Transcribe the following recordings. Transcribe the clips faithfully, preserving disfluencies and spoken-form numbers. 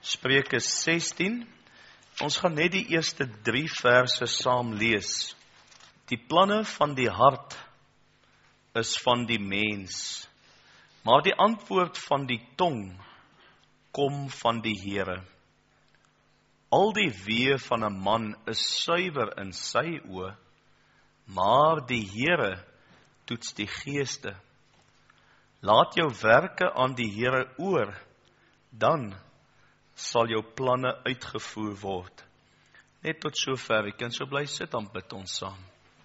Spreuke sestien. Ons gaan net die eerste drie verse saam lees. Die planne van die hart is van die mens, maar die antwoord van die tong kom van die Here. Al die weë van 'n man is suiwer in sy oë, maar die Here toets die geeste. Laat jou werke aan die Here oor, dan sal jou planne uitgevoer word. Net tot sover, ek kan so bly sit, dan bid ons saam.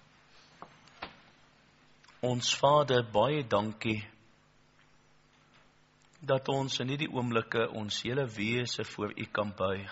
Ons Vader, baie dankie dat ons in hierdie oomblikke ons hele wese voor U kan buig.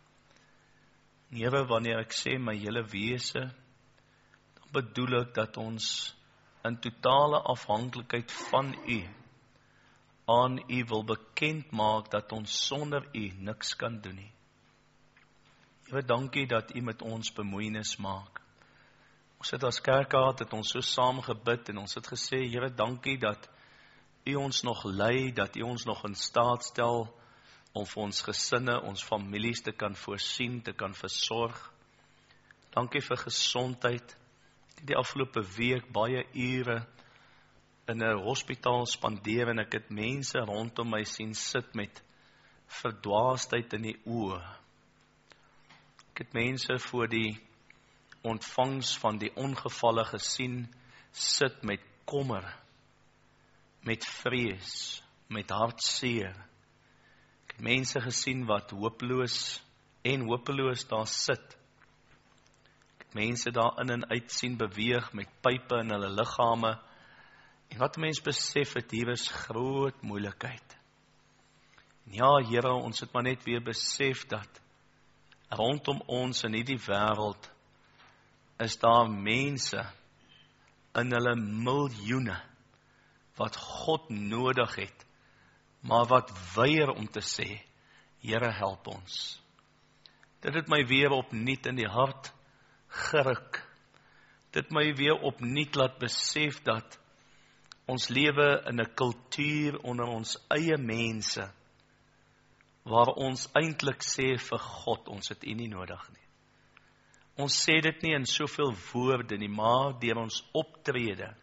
Here, wanneer ek sê my hele wese, dan bedoel ek dat ons in totale afhanklikheid van U aan U wil bekend maak dat ons sonder U niks kan doen nie. Here, dankie dat U met ons bemoeienis maak. Ons het as kerkraad, het ons so saam gebid en ons het gesê, Here, dankie dat U ons nog lei, dat U ons nog in staat stel om vir ons gesinne, ons families te kan voorsien, te kan versorg. Dankie vir gesondheid. Die afgelope week baie ure in 'n hospitaal spandeer en ek het mense rondom my sien sit met verdwaasdheid in die oë. Ek het mense voor die ontvangs van die ongevalle gesien sit met kommer, met vrees, met hartseer. Ek het mense gesien wat hopeloos en hopeloos daar sit. Ek het mense daar in en uit sien beweeg met pype in hulle liggame. En wat mens besef het, hier is groot moeilikheid. En ja, Here, ons het maar net weer besef dat rondom ons in hierdie wêreld is daar mense in hulle miljoene wat God nodig het, maar wat weier om te sê, Here, help ons. Dit het my weer opnuut in die hart geruk. Dit my weer opnuut laat besef dat ons lewe in 'n kultuur onder ons eie mense, waar ons eintlik sê vir God, ons het U nie nodig nie. Ons sê dit nie in soveel woorde nie, maar deur ons optrede,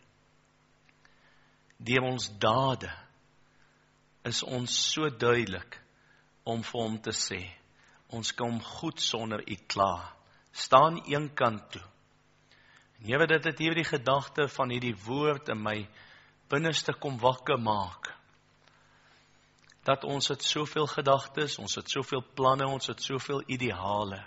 deur ons dade, is ons so duidelik om vir hom te sê, ons kom goed sonder U klaar. Staan een kant toe. En Here, dit het hierdie gedagte van hierdie woord in my binneste kom wakker maak. Dat ons het soveel gedagtes, ons het soveel planne, ons het soveel ideale.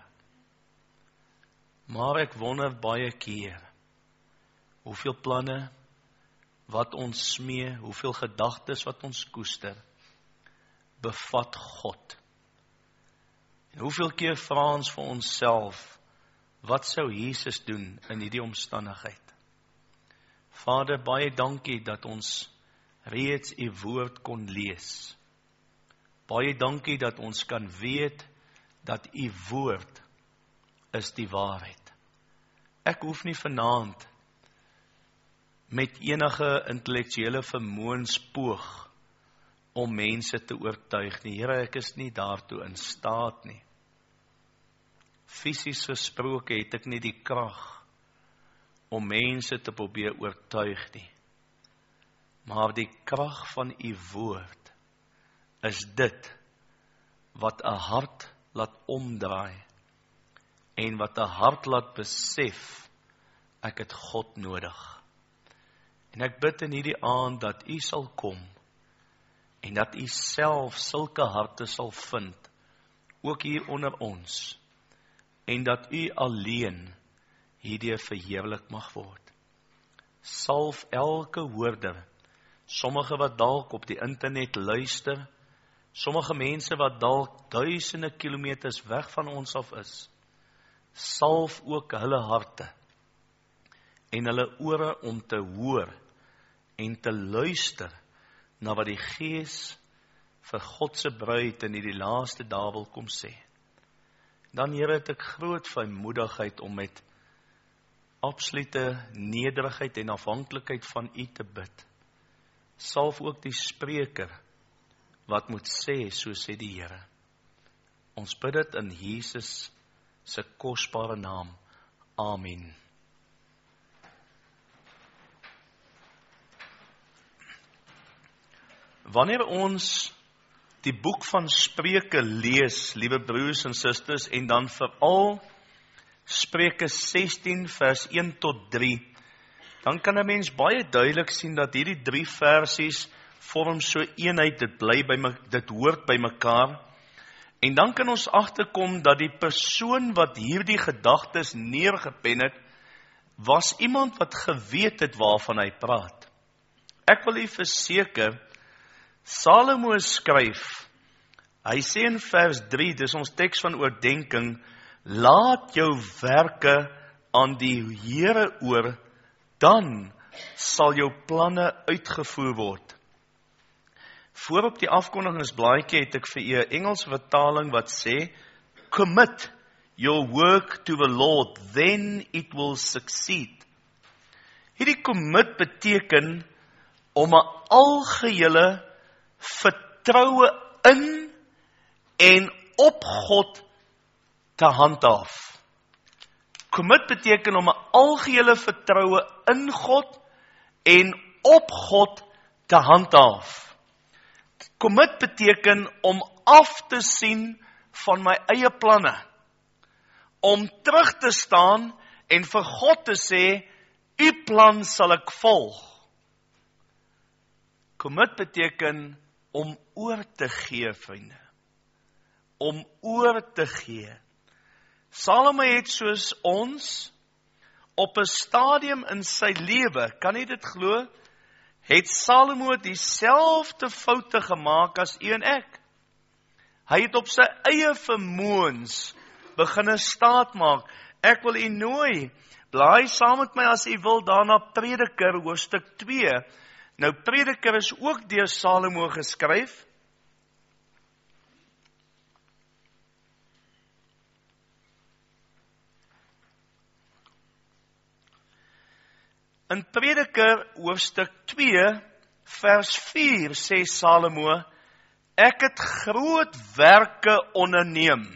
Maar ek wonder baie keer, hoeveel planne wat ons smee, hoeveel gedagtes wat ons koester, bevat God. En hoeveel keer vra ons vir onsself, wat sou Jesus doen in hierdie omstandigheid? Vader, baie dankie dat ons reeds U woord kon lees. Baie dankie dat ons kan weet dat U woord is die waarheid. Ek hoef nie vanaand met enige intellektuele vermoëns poog om mense te oortuig nie. Here, ek is nie daartoe in staat nie. Fisies gesproke het ek nie die krag om mense te probeer oortuig nie. Maar die krag van U woord is dit wat 'n hart laat omdraai en wat 'n hart laat besef, ek het God nodig. En ek bid in hierdie aand dat U sal kom en dat U self sulke harte sal vind, ook hier onder ons, en dat U alleen hierdie verheerlik mag word. Salf elke hoorder, sommige wat dalk op die internet luister, sommige mense wat dalk duisende kilometers weg van ons af is, salf ook hulle harte en hulle ore om te hoor en te luister na wat die Gees vir God se bruid in hierdie laaste dae wil kom sê. Dan, Here, het ek groot vrymoedigheid om met absolute nederigheid en afhanklikheid van U te bid. Salf ook die spreker wat moet sê, so sê die Here. Ons bid dit in Jesus se kosbare naam. Amen. Wanneer ons die boek van Spreuke lees, liewe broers en susters, en dan veral Spreuke sestien vers een tot drie, dan kan 'n mens baie duidelik sien dat hierdie drie versies vorm so eenheid, dit bly by my, dit hoort by mekaar. En dan kan ons agterkom dat die persoon wat hierdie gedagtes neergepen het, was iemand wat geweet het waarvan hy praat. Ek wil u verseker, Salomo skryf, hy sê in vers drie, dis ons teks van oordenking, laat jou werke aan die Here oor, dan sal jou planne uitgevoer word. Voor op die afkondigingsblaadjie het ek vir u 'n Engelse vertaling wat sê, commit your work to the Lord, then it will succeed. Hierdie commit beteken om 'n algehele vertroue in en op God te handhaaf. Commit beteken om 'n algehele vertroue in God en op God te handhaaf. Commit beteken om af te sien van my eie planne. Om terug te staan en vir God te sê, u plan sal ek volg. Commit beteken om oor te gee, vriende. Om oor te gee. Salomo het soos ons op 'n stadium in sy lewe, kan jy dit glo, het Salomo dieselfde foute gemaak as u en ek. Hy het op sy eie vermoëns beginne staat maak. Ek wil u nooi, blaai saam met my as u wil daarna Prediker hoofstuk twee. Nou Prediker is ook deur Salomo geskryf. In Prediker hoofstuk twee vers vier sê Salomo, ek het groot werke onderneem.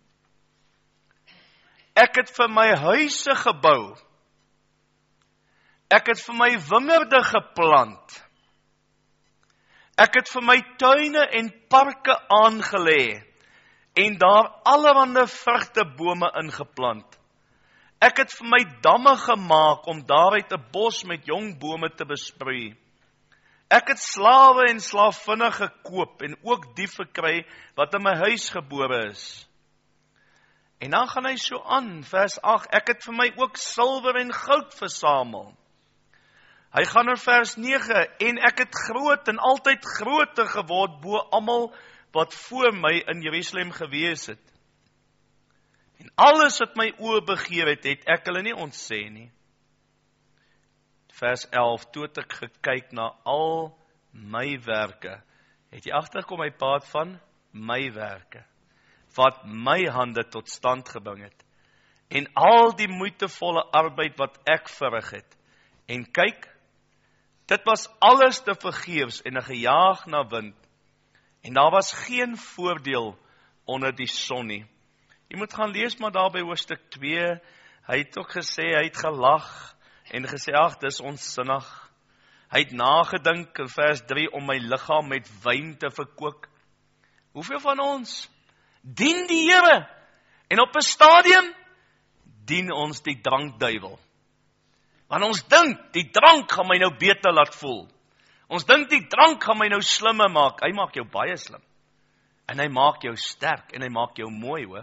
Ek het vir my huise gebou. Ek het vir my wingerde geplant. Ek het vir my tuine en parke aangelê en daar allerhande vrugtebome ingeplant. Ek het vir my damme gemaak om daaruit 'n bos met jong bome te besproei. Ek het slawe en slavinne gekoop en ook die verkry wat in my huis gebore is. En dan gaan hy so aan, vers agt, ek het vir my ook silwer en goud versamel. Hy gaan in vers nege, en ek het groot en altyd groter geword bo almal wat voor my in Jerusalem gewees het. En alles wat my oë begeer het, het ek hulle nie ontsê nie. Vers elf, toe het ek gekyk na al my werke. Het jy agterkom my paad van my werke, wat my hande tot stand gebring het, en al die moeitevolle arbeid wat ek verrig het. En kyk, dit was alles te vergeefs en 'n gejaag na wind, en daar was geen voordeel onder die son nie. Jy moet gaan lees maar daar by hoofstuk twee, hy het ook gesê, hy het gelag, en gesê, ag, dis onsinnig. Hy het nagedink in vers drie om my liggaam met wyn te verkook. Hoeveel van ons dien die Here? En op 'n stadium dien ons die drankduiwel. Want ons dink, die drank gaan my nou beter laat voel. Ons dink die drank gaan my nou slimmer maak. Hy maak jou baie slim. En hy maak jou sterk en hy maak jou mooi, hoor.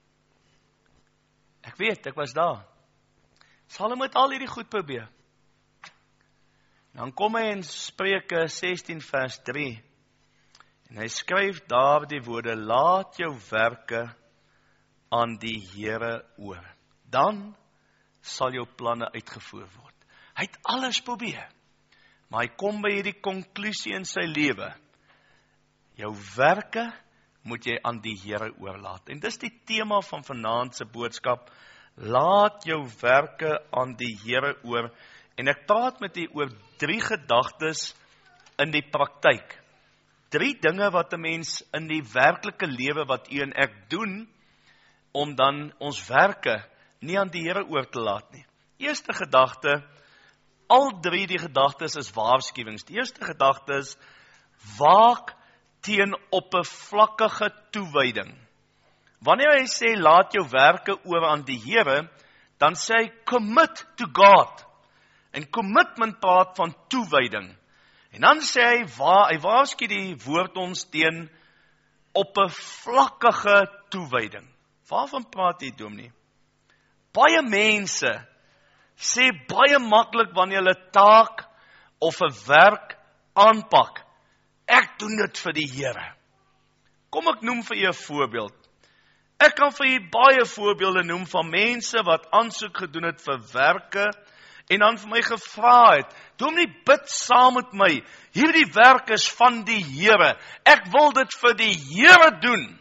Ek weet, ek was daar. Salomo het al hierdie goed probeer. Dan kom hy in Spreuke sestien vers drie. En hy skryf daar die woorde, laat jou werke aan die Here oor. Dan sal jou planne uitgevoer word. Hy het alles probeer. Maar hy kom by hierdie konklusie in sy lewe. Jou werke moet jy aan die Here oorlaat. En dis die tema van vanaand se boodskap. Laat jou werke aan die Here oor. En ek praat met u oor drie gedagtes in die praktyk. drie dinge wat 'n mens in die werklike lewe wat u en ek doen, om dan ons werke nie aan die Here oor te laat nie. Eerste gedagte, al drie die gedagtes is waarskuwings. Die eerste gedagte is, waak teen oppervlakkige toewyding. Wanneer hy sê, laat jou werke oor aan die Here, dan sê hy, commit to God. En commitment praat van toewyding. En dan sê hy, wa, hy waarsku die woord ons teen oppervlakkige toewyding. Waarvan praat hy, dominee? Baie mense sê baie maklik wanneer hulle taak of 'n werk aanpak, ek doen dit vir die Here. Kom ek noem vir u 'n voorbeeld. Ek kan vir u baie voorbeelde noem van mense wat aansoek gedoen het vir werke en dan vir my gevra het, dominee, bid saam met my, hierdie werk is van die Here, ek wil dit vir die Here doen.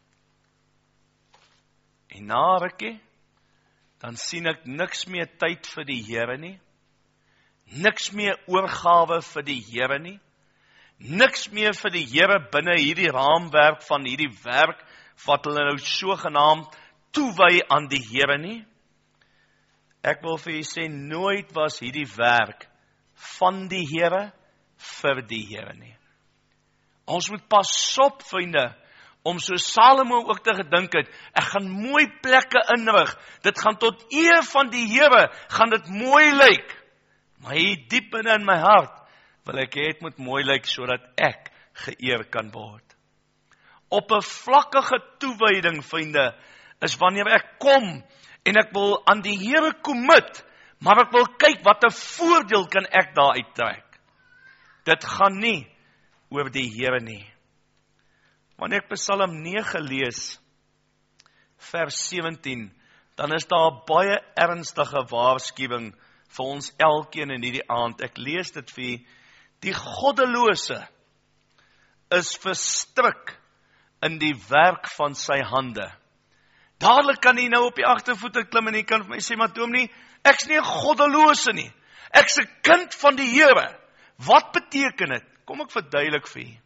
En na rukkie, dan sien ek niks meer tyd vir die Here nie, niks meer oorgawe vir die Here nie, niks meer vir die Here binne hierdie raamwerk van hierdie werk, wat hulle nou sogenaamd toewy aan die Here nie. Ek wil vir julle sê, nooit was hierdie werk van die Here vir die Here nie. Ons moet pas op, vriende, om so Salomo ook te gedink het, ek gaan mooi plekke inrig, dit gaan tot eer van die Here, gaan dit mooi lyk, maar hier diep binne in my hart, wil ek hê dit moet mooi lyk, sodat ek geëer kan word. Oppervlakkige toewyding, vriende, is wanneer ek kom, en ek wil aan die Here commit, maar ek wil kyk, wat 'n voordeel kan ek daar uittrek. Dit gaan nie oor die Here nie. Wanneer ek Psalm nege lees, vers sewentien, dan is daar 'n baie ernstige waarskuwing vir ons elkeen in hierdie aand. Ek lees dit vir u. Die goddelose is verstrik in die werk van sy hande. Dadelik kan hy nou op die agtervoete klim en hy kan vir my sê, maar dominee, ek's nie 'n goddelose nie. Ek's 'n kind van die Here. Wat beteken dit? Kom ek verduidelik vir u.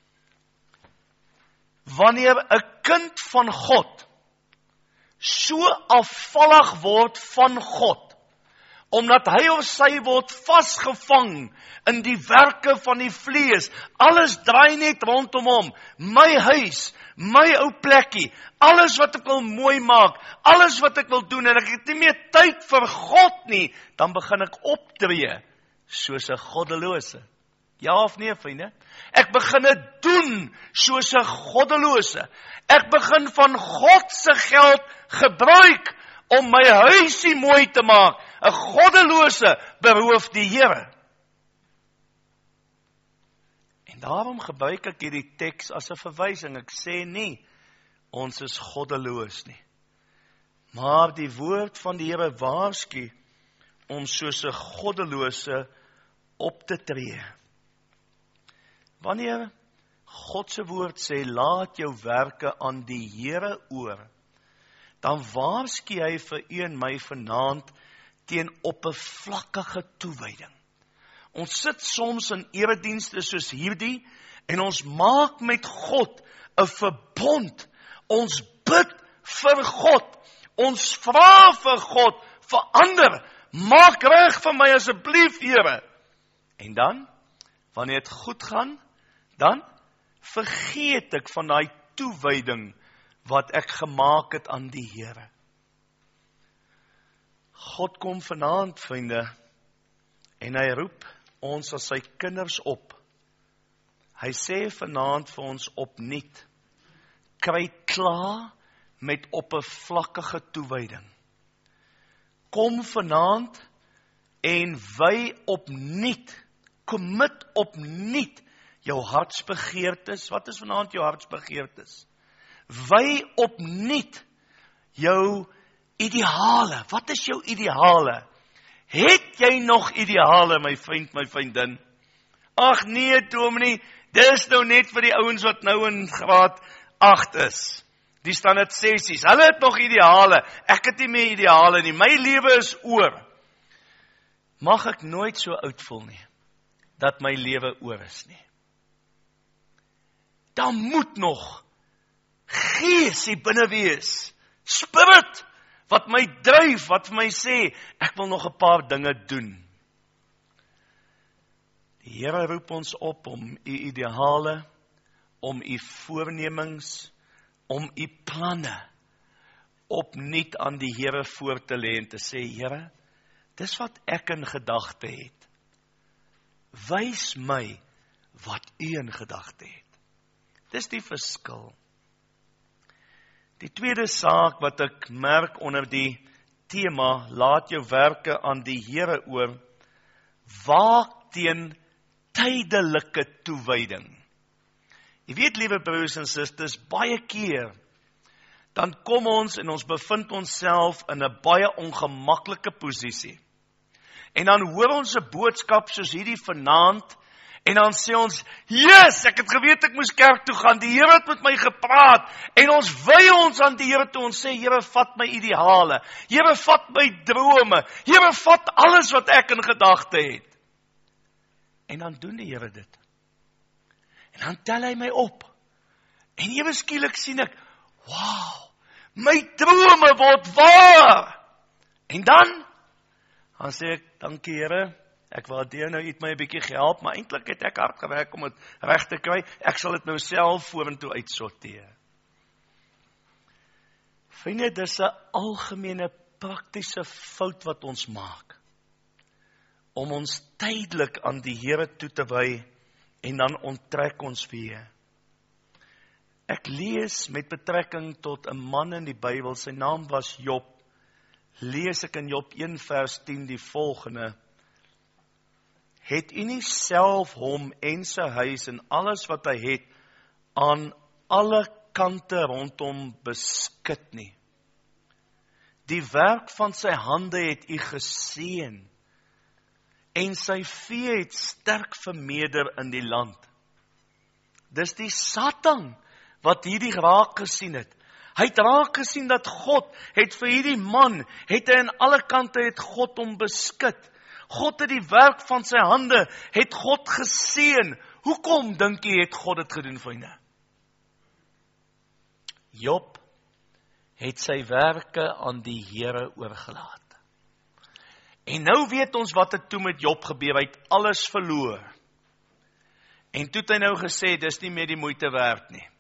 Wanneer 'n kind van God so afvallig word van God, omdat hy of sy word vasgevang in die werke van die vlees, alles draai net rondom hom, my huis, my ou plekkie, alles wat ek wil mooi maak, alles wat ek wil doen, en ek het nie meer tyd vir God nie, dan begin ek optree soos 'n goddelose. Ja of nee, vriende? Ek begin dit doen soos 'n goddelose. Ek begin van God se geld gebruik om my huisie mooi te maak. 'n Goddelose beroof die Here. En daarom gebruik ek hierdie teks as 'n verwysing. Ek sê nie, ons is goddeloos nie. Maar die woord van die Here waarsku om soos 'n goddelose op te tree. Wanneer God se woord sê, laat jou werke aan die Here oor, dan waarsku hy vir u en my vanaand teen oppervlakkige toewyding. Ons sit soms in eredienste soos hierdie, en ons maak met God 'n verbond. Ons bid vir God. Ons vra vir God, verander, maak reg vir my asseblief, Here. En dan, wanneer dit goed gaan, dan vergeet ek van daai toewyding wat ek gemaak het aan die Here. God kom vanaand, vriende, en hy roep ons as sy kinders op. Hy sê vanaand vir ons opnuut, kry klaar met oppervlakkige toewyding. Kom vanaand en wy opnuut, commit opnuut jou hartsbegeertes. Wat is vanaand jou hartsbegeertes? Wy opnuut jou ideale. Wat is jou ideale? Het jy nog ideale, my vriend, my vriendin? Ag nee, dominee, dis nou net vir die ouens wat nou in graad agt is. Die staan dit sessies. Hulle het nog ideale. Ek het nie meer ideale nie. My lewe is oor. Mag ek nooit so oud voel nie, dat my lewe oor is nie. daar moet nog gees hier binne wees. Spirit, wat my dryf, wat vir my sê, ek wil nog 'n paar dinge doen. Die Here roep ons op om u ideale, om u voornemings, om u planne opnuut aan die Here voor te lê en te sê, Here, dis wat ek in gedagte het. Wys my wat u in gedagte het. Dis die verskil. Die tweede saak wat ek merk onder die tema, laat jou werke aan die Here oor, waak teen tydelike toewyding. Jy weet, liewe broers en susters, baie keer, dan kom ons en ons bevind onsself in 'n baie ongemaklike posisie. En dan hoor ons 'n boodskap soos hierdie vanaand, en dan sê ons, yes, ek het geweet ek moes kerk toe gaan, die Here het met my gepraat, en ons wy ons aan die Here toe, ons sê, Here, vat my ideale, Here, vat my drome, Here, vat alles wat ek in gedagte het. En dan doen die Here dit. En dan tel hy my op. En ewe skielik sien ek, wow, my drome word waar. En dan, dan sê ek, dankie Here, ek waardeer nou, u het my 'n bietjie gehelp, maar eintlik het ek hard gewerk om dit reg te kry. Ek sal dit nou self vorentoe uitsorteer. Vriende, dis 'n algemene praktiese fout wat ons maak. Om ons tydelik aan die Here toe te wy en dan onttrek ons weer. Ek lees met betrekking tot 'n man in die Bybel, sy naam was Job. Lees ek in Job een vers tien die volgende: Het u nie self hom en sy huis en alles wat hy het aan alle kante rondom beskik nie? Die werk van sy hande het u geseën, en sy vee het sterk vermeerder in die land. Dis die Satan wat hierdie raak gesien het. Hy het raak gesien dat God het vir hierdie man, het hy aan alle kante het God hom beskik. God het die werk van sy hande, het God geseën. Hoekom dink jy het God dit gedoen, vriende? Job het sy werke aan die Here oorgelaat. En nou weet ons wat het toe met Job gebeur, hy het alles verloor. En toe het hy nou gesê, dis nie meer die moeite werd nie.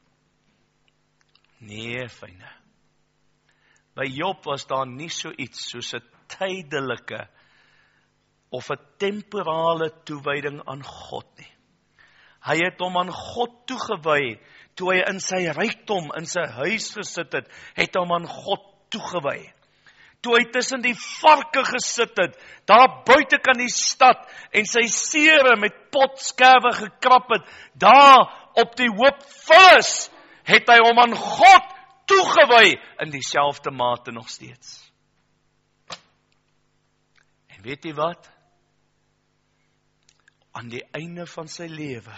Nee, vriende. By Job was daar nie so iets soos 'n tydelike of 'n temporale toewyding aan God nie. Hy het hom aan God toegewy, toe hy in sy rykdom, in sy huis gesit het, het hom aan God toegewy. Toe hy tussen die varke gesit het, daar buite kan die stad, en sy sere met potskerwe gekrap het, daar op die hoop vullis, het hy hom aan God toegewy, in dieselfde mate nog steeds. En weet jy wat? Aan die einde van sy lewe,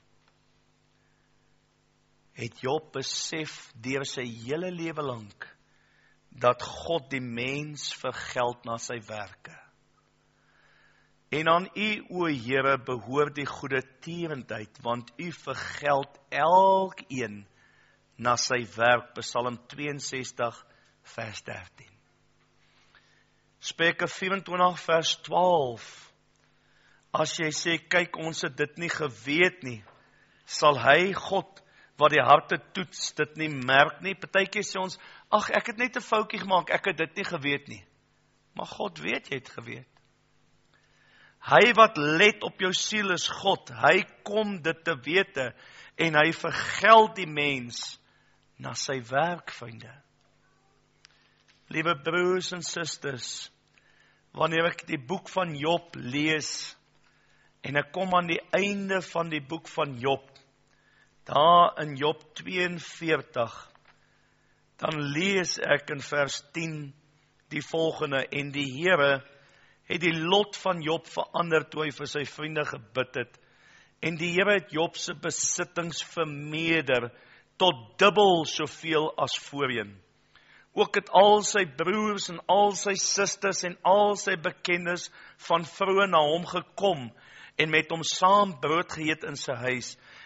het Job besef deur sy hele lewe lank, dat God die mens vergeld na sy werke. En aan u, o Here, behoort die goeie tierendheid, want u vergeld elkeen na sy werk. Psalm twee en sestig vers dertien. Spreuke vyf en twintig vers twaalf. As jy sê, kyk, ons het dit nie geweet nie, sal hy, God, wat die harte toets, dit nie merk nie. Partykeer sê ons, ag, ek het net 'n foutjie gemaak, ek het dit nie geweet nie. Maar God weet, jy het geweet. Hy wat let op jou siel is God, hy kom dit te wete, en hy vergeld die mens na sy werk, vriende. Liewe broers en susters, wanneer ek die boek van Job lees, en ek kom aan die einde van die boek van Job, daar in Job twee en veertig, dan lees ek in vers tien die volgende: En die Here het die lot van Job verander toe hy vir sy vriende gebid het. En die Here het Job se besittings vermeerder tot dubbel soveel as voorheen. Ook het al sy broers en al sy susters en al sy bekendes van vroeë na hom gekom en met hom saam brood geëet in sy huis.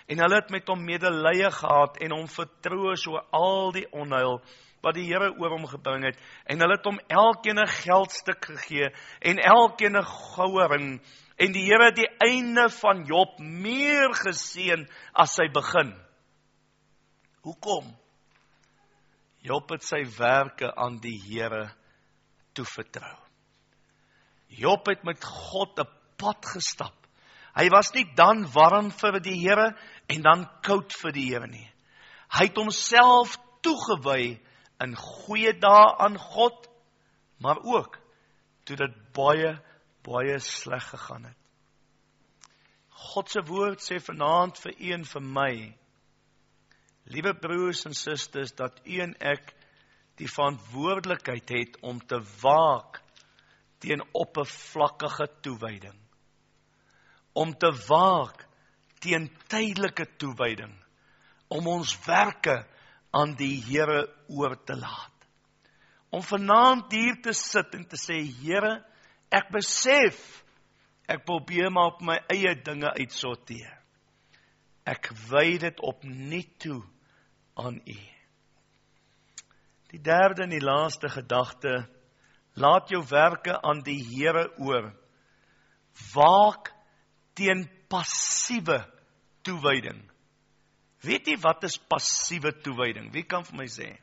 En hulle het met hom medelee gehad en hom vertroos oor al die onheil wat die Here oor hom gebring het. En hulle het hom elkeen 'n geldstuk gegee en elkeen 'n goue ring. En die Here het die einde van Job meer geseën as sy begin. Hoekom? Job het sy werke aan die Here toevertrou. Job het met God 'n pad gestap. Hy was nie dan warm vir die Here en dan koud vir die Here nie. Hy het homself toegewy in goeie dae aan God, maar ook toe dit baie, baie sleg gegaan het. God se woord sê vanaand vir u en vir my, liewe broers en susters, dat u en ek die verantwoordelikheid het om te waak teen oppervlakkige toewyding. Om te waak teen tydelike toewyding. Om ons werke aan die Here oor te laat. Om vanaand hier te sit en te sê, Here, ek besef, ek probeer maar op my eie dinge uitsorteer. Ek wy dit opnuut toe aan U. Die derde en die laaste gedagte, laat jou werke aan die Here oor. Waak teen passiewe toewyding. Weet jy wat is passiewe toewyding? Wie kan vir my sê?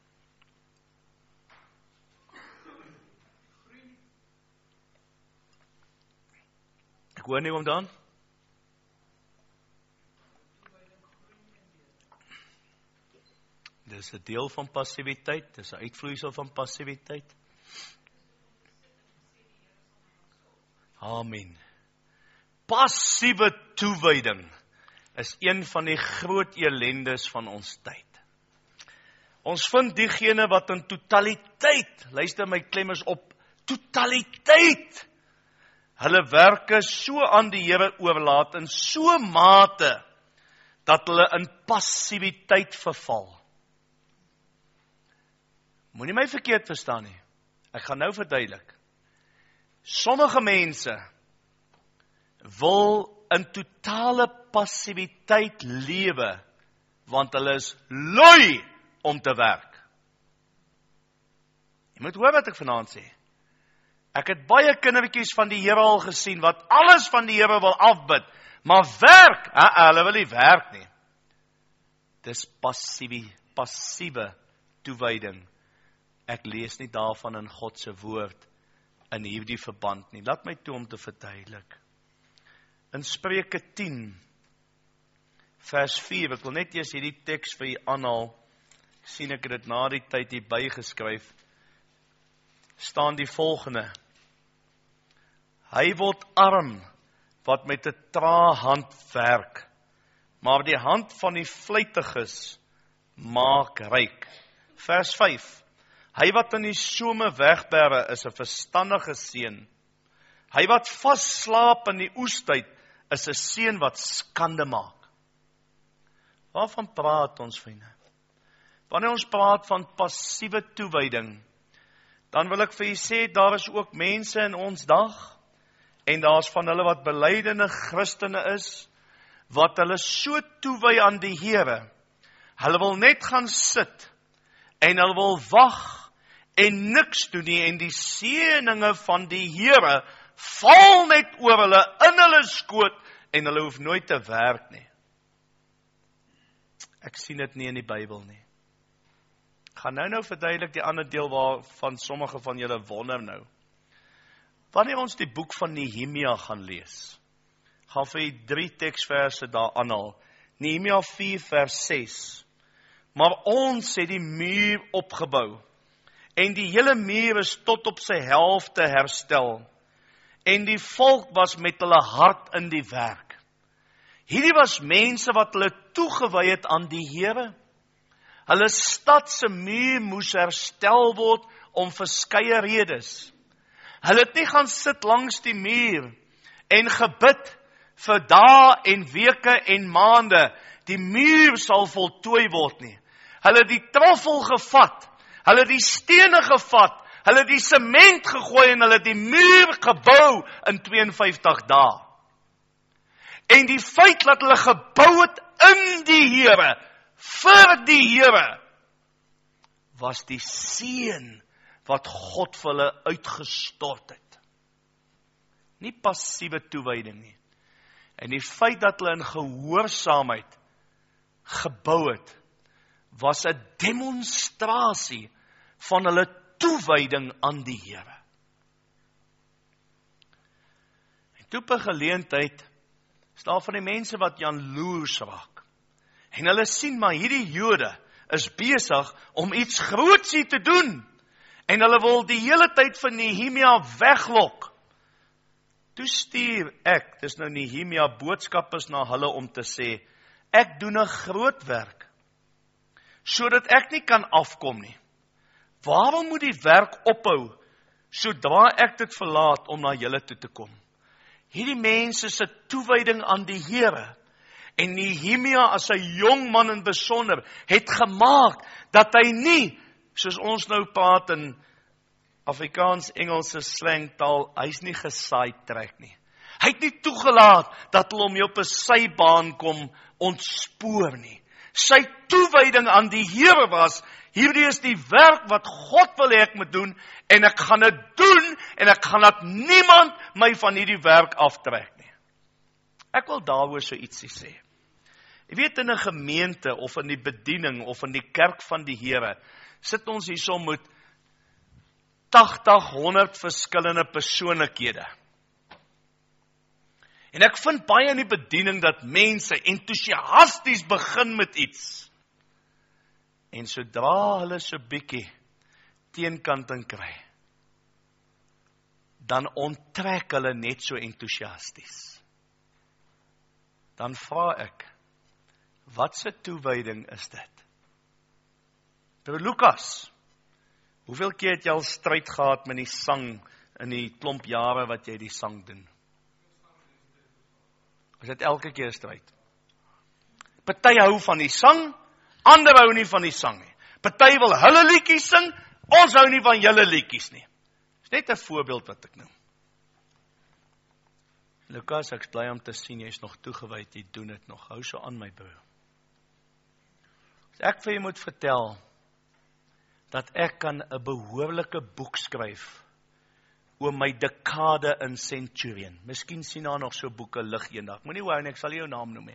Ek hoor nie om dan. Dis 'n deel van passiwiteit, dis 'n uitvloeisel van passiwiteit. Amen. Passiewe toewyding is een van die groot elendes van ons tyd. Ons vind diegene wat in totaliteit, luister my klem is op, totaliteit, hulle werke so aan die Here oorlaat in so mate, dat hulle in passiwiteit verval. Moenie my verkeerd verstaan nie. Ek gaan nou verduidelik. Sommige mense wil in totale passiwiteit lewe, want hulle is lui om te werk. Jy moet hoor wat ek vanaand sê. Ek het baie kindertjies van die Here al gesien, wat alles van die Here wil afbid, maar werk, uh, hulle wil nie werk nie. Dis passiewe, passiewe toewyding. Ek lees nie daarvan in God se woord in hierdie verband nie. Laat my toe om te verduidelik. In Spreuke tien, vers vier, ek wil net eers hierdie teks vir u aanhaal, sien ek dit na die tyd hier bygeskryf, staan die volgende. Hy word arm, wat met 'n trae hand werk, maar die hand van die vlytiges maak ryk. Vers vyf, hy wat in die some wegbere is 'n verstandige seun. Hy wat vasslaap in die oestyd is 'n seun wat skande maak. Waarvan praat ons, vriende? Wanneer ons praat van passiewe toewyding, dan wil ek vir u sê, daar is ook mense in ons dag, en daar is van hulle wat belydende Christene is, wat hulle so toewy aan die Here, hulle wil net gaan sit, en hulle wil wag, en niks doen nie, en die seëninge van die Here, val net oor hulle, in hulle skoot, en hulle hoef nooit te werk nie. Ek sien dit nie in die Bybel nie. Ek gaan nou nou verduidelik die ander deel waarvan sommige van julle wonder nou. Wanneer ons die boek van Nehemia gaan lees, gaan vir die drie teksverse daar aanhaal. Nehemia vier vers ses. Maar ons het die muur opgebou, en die hele muur is tot op sy helfte herstel, en die volk was met hulle hart in die werk. Hierdie was mense wat hulle toegewy het aan die Here. Hulle stad se muur moes herstel word om verskeie redes. Hulle het nie gaan sit langs die muur en gebid vir dae en weke en maande, die muur sal voltooi word nie. Hulle het die troffel gevat, hulle het die stene gevat, hulle het die sement gegooi en hulle het die muur gebou in twee en vyftig dae. En die feit dat hulle gebou het in die Here, vir die Here, was die seën wat God vir hulle uitgestort het. Nie passiewe toewyding nie. En die feit dat hulle in gehoorsaamheid gebou het, was 'n demonstrasie van hulle toewyding aan die Here. En toe op 'n geleentheid staan van die mense wat jaloers raak. En hulle sien maar hierdie Jode is besig om iets groots hier te doen. En hulle wil die hele tyd van Nehemia weglok. Toe stuur ek, dis nou Nehemia boodskappers na hulle om te sê, ek doen 'n groot werk, sodat ek nie kan afkom nie. Waarom moet die werk ophou, sodra ek dit verlaat om na julle toe te kom? Hierdie mense se toewyding aan die Here, en Nehemia as 'n jong man in besonder, het gemaak, dat hy nie, soos ons nou praat in Afrikaans, Engelse slangtaal, hy's nie gesaai trek nie. Hy het nie toegelaat, dat hulle om jou op 'n sybaan kom, ontspoor nie. Sy toewyding aan die Here was, hierdie is die werk wat God wil hê ek moet doen, en ek gaan dit doen, en ek gaan laat niemand my van hierdie werk aftrek nie. Ek wil daaroor so ietsie sê. Jy weet, in 'n gemeente, of in die bediening, of in die kerk van die Here, sit ons hierso met tagtig, honderd verskillende persoonlikhede. En ek vind baie in die bediening dat mense entoesiasties begin met iets. En sodra hulle so bietjie teenkanting kry, dan onttrek hulle net so entoesiasties. Dan vra ek, wat se toewyding is dit? Broer Lukas, hoeveel keer het jy al stryd gehad met die sang in die klomp jare wat jy die sang doen? Is dit elke keer stryd? Party hou van die sang, ander hou nie van die sang nie. Party wil hulle liedjies sing, ons hou nie van julle liedjies nie. Dis net 'n voorbeeld wat ek noem. Lukas, ek is bly om te sien, jy is nog toegewyd, jy doen dit nog. Hou so aan my broer. As ek vir jy moet vertel, dat ek kan 'n behoorlike boek skryf oor my dekade in Centurion. Miskien sien daar nog so boeke lig eendag. Moenie wou nie, ek sal jou naam noem. He.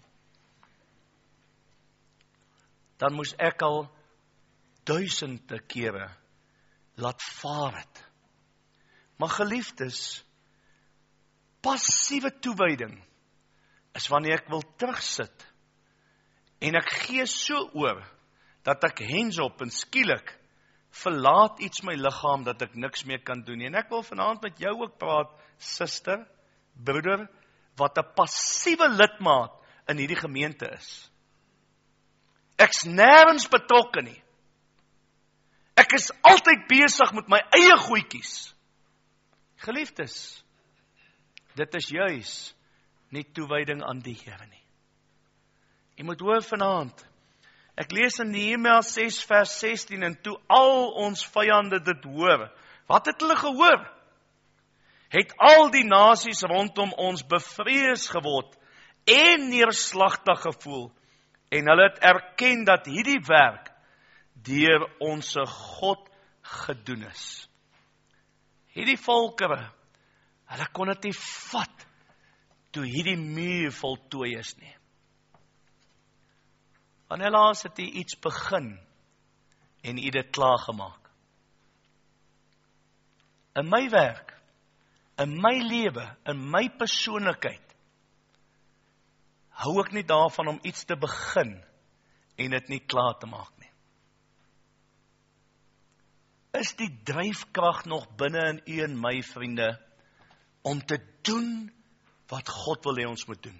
Dan moes ek al duisende kere laat vaar het. Maar geliefdes, passiewe toewyding is wanneer ek wil terugsit en ek gee so oor dat ek hands op en skielik verlaat iets my liggaam dat ek niks meer kan doen nie. En ek wil vanaand met jou ook praat, suster, broeder, wat 'n passiewe lidmaat in hierdie gemeente is. Ek's nêrens betrokke nie. Ek is altyd besig met my eie goedjies. Geliefdes, dit is juis nie toewyding aan die Here nie. Jy moet hoor vanaand, ek lees in Nehemia ses vers sestien, en toe al ons vyande dit hoor, wat het hulle gehoor? Het al die nasies rondom ons bevrees geword en neerslagtig gevoel, en hulle het erken dat hierdie werk deur onse God gedoen is. Hierdie volkere, hulle kon dit nie vat toe hierdie muur voltooi is nie. Wanneer laas het jy iets begin en jy dit klaargemaak? In my werk, in my lewe, in my persoonlikheid, hou ek nie daarvan om iets te begin en dit nie klaar te maak nie. Is die dryfkrag nog binne in u en my, vriende, om te doen wat God wil hê ons moet doen?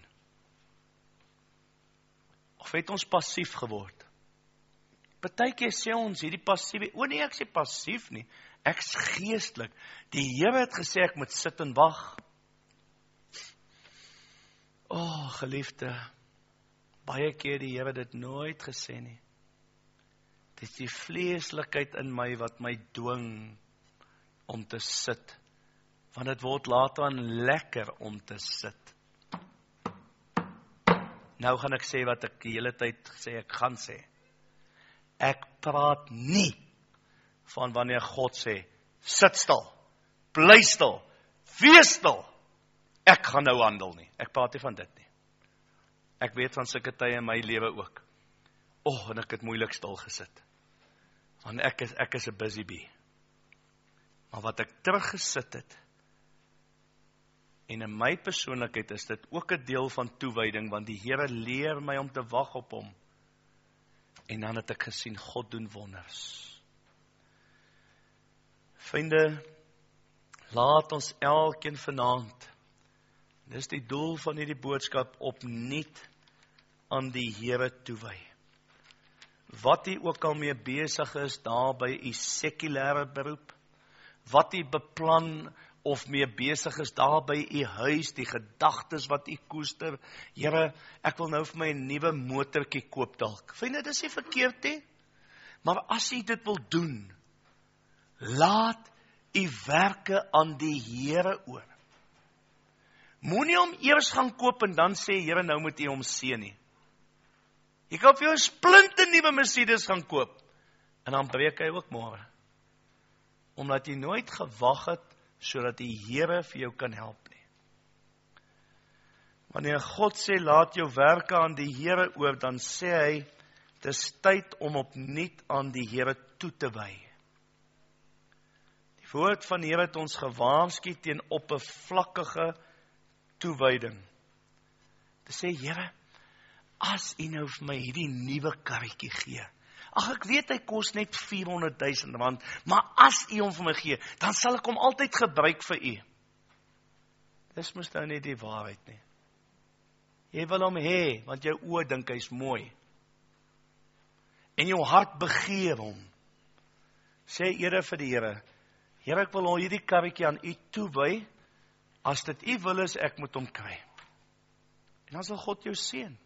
Of het ons passief geword? Partykeer sê ons hierdie passiewe, o nee, ek sê passief nie, ek is geestelik. Die Here het gesê ek moet sit en wag. O, oh, geliefde, baie keer die Here dit nooit gesê nie. Dit is die vleeslikheid in my wat my dwing om te sit, want dit word later aan lekker om te sit. Nou gaan ek sê wat ek die hele tyd sê ek gaan sê. Ek praat nie van wanneer God sê, sit stil, bly stil, wees stil. Ek gaan nou handel nie. Ek praat nie van dit nie. Ek weet van sulke tye in my lewe ook. O, oh, en ek het moeilik stil gesit. Want ek is, ek is 'n busy bee. Maar wat ek teruggesit het, en in my persoonlikheid is dit ook 'n deel van toewyding, want die Here leer my om te wag op hom. En dan het ek gesien, God doen wonders. Vriende, laat ons elkeen vanaand, dis die doel van hierdie boodskap, opnuut aan die Here toewy. Wat u ook al mee besig is, daar by u sekulêre beroep, wat u beplan of mee besig is, daar by u huis, die gedagtes wat u koester, Here, ek wil nou vir my 'n nuwe motortjie koop dalk. Vriende, dis nie verkeerd nie, maar as u dit wil doen, laat u werke aan die Here oor. Moenie hom eers gaan koop en dan sê, Here, nou moet u hom seën nie. Jy kan vir jou 'n splinte nuwe Mercedes gaan koop, en dan breek hy ook môre. Omdat jy nooit gewag het, sodat die Here vir jou kan help nie. Wanneer God sê, laat jou werke aan die Here oor, dan sê hy, dis tyd om opnuut aan die Here toe te wy. Die woord van die Here het ons gewaarsku teen oppervlakkige toewyding. Te sê, Here, as u nou vir my hierdie nuwe karretjie gee, ag ek weet hy kos net vierhonderd duisend rand, maar as u hom vir my gee, dan sal ek hom altyd gebruik vir u. Dis mos nou nie die waarheid nie. Jy wil hom hê, want jou oë dink hy's mooi. En jou hart begeer hom. Sê Here vir die Here, Here, ek wil hierdie karretjie aan u toewy, as dit u wil is, ek moet hom kry. En dan sal God jou seën.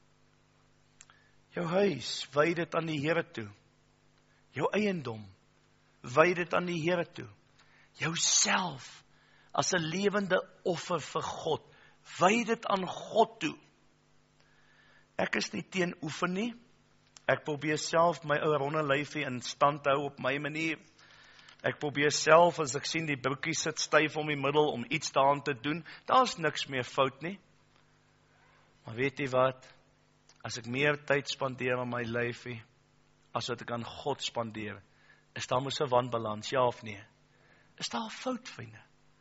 Jou huis, wy dit aan die Here toe. Jou eiendom, wy dit aan die Here toe. Jouself, as 'n lewende offer vir God, wy dit aan God toe. Ek is nie teen oefen nie. Ek probeer self my ou ronde lyfie in stand hou op my manier. Ek probeer self, as ek sien die broekie sit styf om die middel, om iets daaraan te doen, daar's niks meer fout nie. Maar weet jy wat? As ek meer tyd spandeer aan my lyfie, as wat ek aan God spandeer, is daar mos 'n wanbalans, ja of nee? Is daar 'n fout, vriende?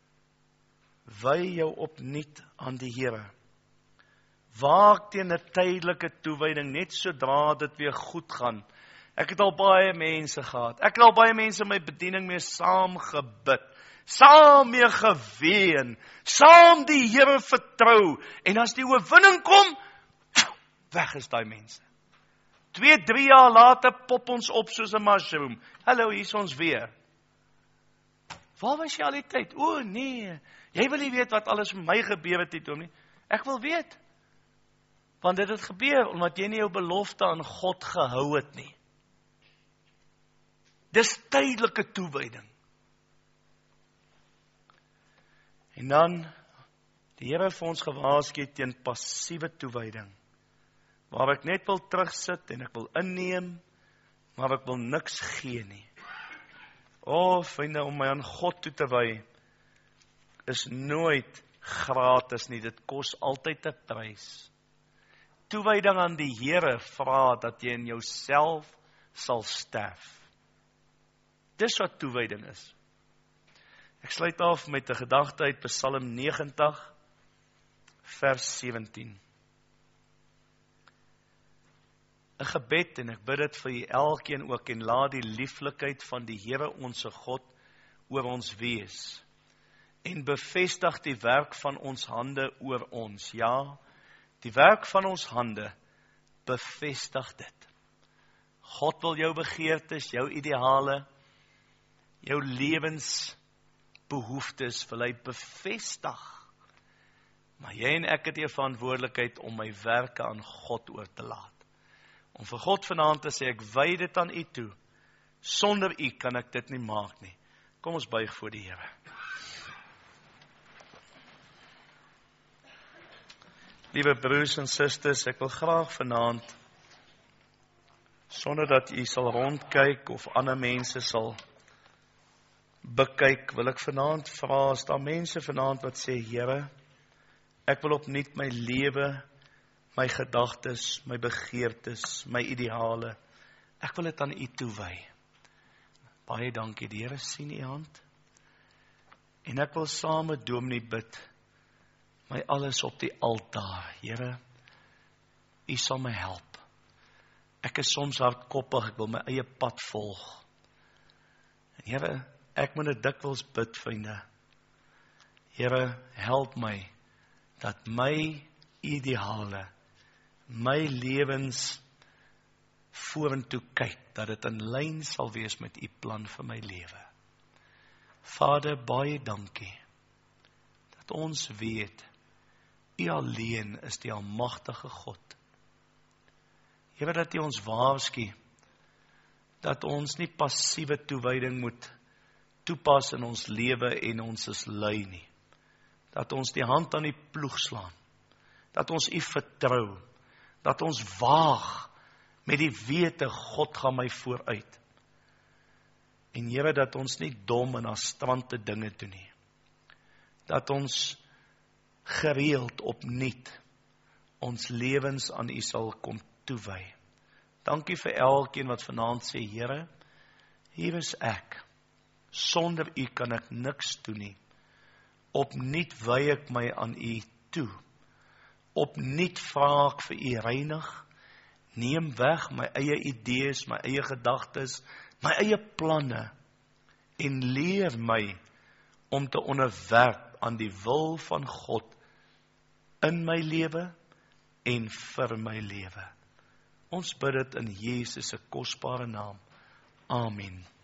Wy jou opnuut aan die Here. Waak teen 'n tydelike toewyding, net sodra dit weer goed gaan. Ek het al baie mense gehad. Ek het al baie mense in my bediening mee saam gebid, saam mee geween, saam die Here vertrou. En as die oorwinning kom, weg is daai mense. Twee, drie jaar later pop ons op soos 'n mushroom. Hallo, hier is ons weer. Waar was jy al die tyd? O nee, jy wil nie weet wat alles met my gebeur het nie, nie. Ek wil weet. Want dit het gebeur, omdat jy nie jou belofte aan God gehou het nie. Dis tydelike toewyding. En dan, die Here vir ons gewaarsku teen passiewe toewyding. Waar ek net wil terugsit en ek wil inneem, maar ek wil niks gee nie. O, vriende, om my aan God toe te wy, is nooit gratis nie, dit kos altyd 'n prys. Toewyding aan die Here vra dat jy in jouself sal sterf. Dis wat toewyding is. Ek sluit af met 'n gedagte uit Psalm negentig, vers sewentien. 'n Gebed, en ek bid dit vir julle elkeen ook, en laat die lieflikheid van die Here onsse God oor ons wees, en bevestig die werk van ons hande oor ons. Ja, die werk van ons hande, bevestig dit. God wil jou begeertes, jou ideale, jou lewensbehoeftes wil hy bevestig. Maar jy en ek het die verantwoordelikheid om my werke aan God oor te laat. Om vir God vanaand te sê, ek wy dit aan u toe. Sonder u kan ek dit nie maak nie. Kom ons buig voor die Here. Liewe broers en susters, ek wil graag vanaand, sonder dat u sal rondkyk of ander mense sal bekyk, wil ek vanaand vra, as daar mense vanaand wat sê, Here, ek wil opnuut my lewe, my gedagtes, my begeertes, my ideale, ek wil dit aan u toewy. Baie dankie, die Here sien u hand. En ek wil saam met Dominee bid, my alles op die altaar. Here, u sal my help. Ek is soms hardkoppig, ek wil my eie pad volg. En Here, ek moet dit dikwels bid, vriende. Here, help my, dat my ideale, my lewens vorentoe kyk, dat dit in lyn sal wees met u plan vir my lewe. Vader, baie dankie, dat ons weet, u alleen is die almagtige God. Here, dat u ons waarsku, dat ons nie passiewe toewyding moet toepas in ons lewe en ons is lui nie. Dat ons die hand aan die ploeg slaan, dat ons u vertrou, dat ons waag met die wete, God gaan my vooruit. En Here, dat ons nie dom en astrante dinge doen nie. Dat ons gereeld opnuut ons lewens aan u sal kom toewy. Dankie vir elkeen wat vanaand sê, Here, hier is ek. Sonder u kan ek niks doen nie. Opnuut wy ek my aan u toe. Opnuut vra ek vir u reinig. Neem weg my eie idees, my eie gedagtes, my eie planne en leer my om te onderwerp aan die wil van God in my lewe en vir my lewe. Ons bid dit in Jesus se kosbare naam. Amen.